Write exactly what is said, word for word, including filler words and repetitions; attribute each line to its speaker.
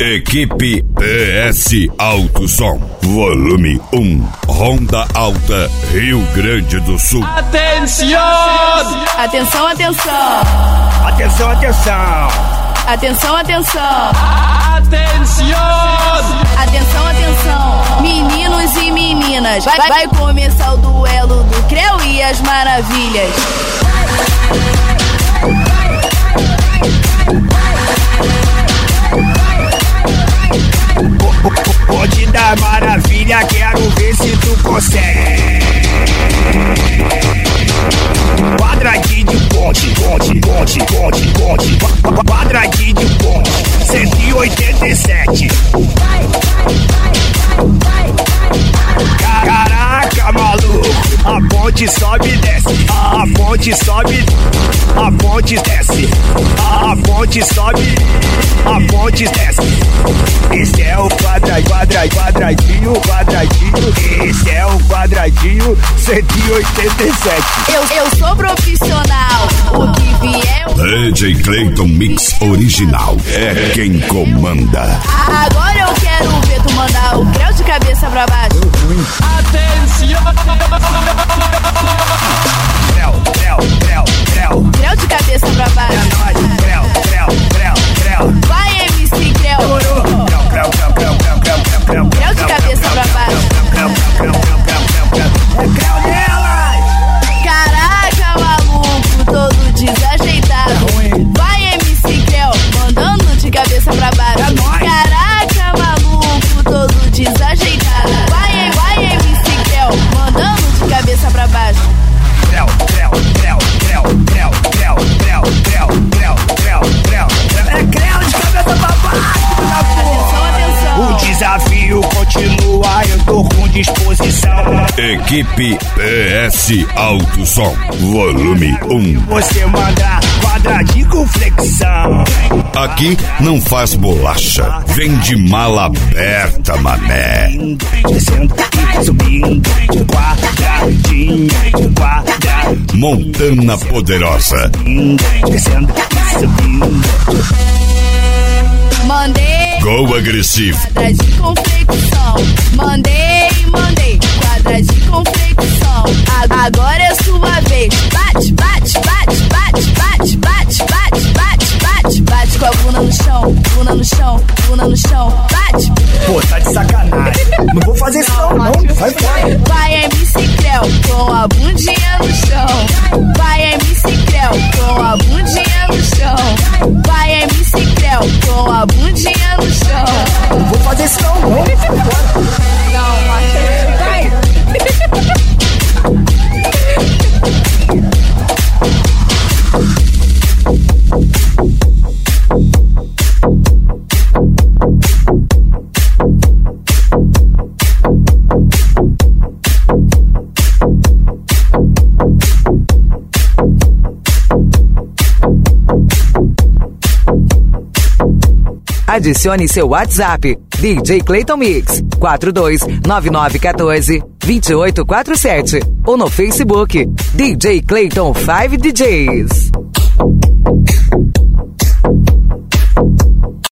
Speaker 1: Equipe P S Alto Som, volume um, Ronda Alta, Rio Grande do Sul.
Speaker 2: Atenção!
Speaker 3: Atenção, atenção!
Speaker 4: Atenção, atenção!
Speaker 3: Atenção, atenção!
Speaker 2: Atenção!
Speaker 3: Atenção, atenção! Meninos e meninas, vai, vai começar o duelo do Creu e as Maravilhas.
Speaker 4: Pode dar maravilha, quero ver se tu consegue. Quadradinho de ponte, ponte, ponte, ponte, ponte. Quadradinho de ponte, cento e oitenta e sete. Caraca, maluco, a ponte sobe e desce. A ponte sobe, a ponte desce. A ponte sobe, a ponte desce. Esse é o quadra, quadra, quadradinho, quadradinho. Esse é o quadradinho cento e oitenta e sete.
Speaker 3: Eu, eu sou profissional, o que vier eu...
Speaker 1: D J Clayton Mix Original é quem comanda.
Speaker 3: Agora eu quero ver tu mandar o Creu de cabeça pra baixo.
Speaker 2: Atenção!
Speaker 4: Creu, creu, creu, creu.
Speaker 3: Creu de cabeça pra baixo.
Speaker 4: É nóis, creu, creu, creu, creu.
Speaker 3: Vai, M C Creu.
Speaker 4: Creu, creu, creu, creu, creu, creu, creu, creu.
Speaker 3: Creu de cabeça pra baixo.
Speaker 4: Creu, creu, creu, creu, creu, creu. É creu nelas!
Speaker 3: Caraca, maluco, todo desajeitado. Vai, M C Creu, mandando de cabeça pra baixo.
Speaker 4: É nóis.
Speaker 3: Caraca, maluco, todo desajeitado. Vai, vai, M C Creu, mandando de cabeça pra baixo.
Speaker 4: Creu, creu, creu, creu, creu, creu, creu, creu, creu, creu, creu. É creu de cabeça pra baixo.
Speaker 3: Atenção, atenção.
Speaker 4: O desafio continua, eu tô com disposição.
Speaker 1: Equipe P S Alto Som, volume um.
Speaker 4: Você manda quadradinho com flexão.
Speaker 1: Aqui não faz bolacha, vem de mala aberta, mané.
Speaker 4: Descendo e subindo, quadradinho, quadradinho.
Speaker 1: Montana Poderosa.
Speaker 4: Descendo e subindo.
Speaker 3: Mandei
Speaker 1: Go agressivo.
Speaker 3: quadradinho com flexão. Mandei, mandei quadradinho com flexão. A- Agora é sua vez. Bate, bate, bate, bate, bate, bate, bate, bate, bate. Bate com a bunda no chão, bunda no chão, bunda no chão. Bate.
Speaker 4: Pô, tá de sacanagem. Não vou fazer isso não, não. Vai fora.
Speaker 3: Vai, M C Creu, com a bundinha no chão. Vai, M C Creu, com a bundinha no chão. Vai, M C Creu, com a bundinha no chão.
Speaker 4: Não vou fazer isso não, não. Vai fora.
Speaker 3: Não, mas vai.
Speaker 5: Adicione seu WhatsApp, D J Clayton Mix, quatro dois nove nove um quatro dois oito quatro sete ou no Facebook, D J Clayton cinco D Js.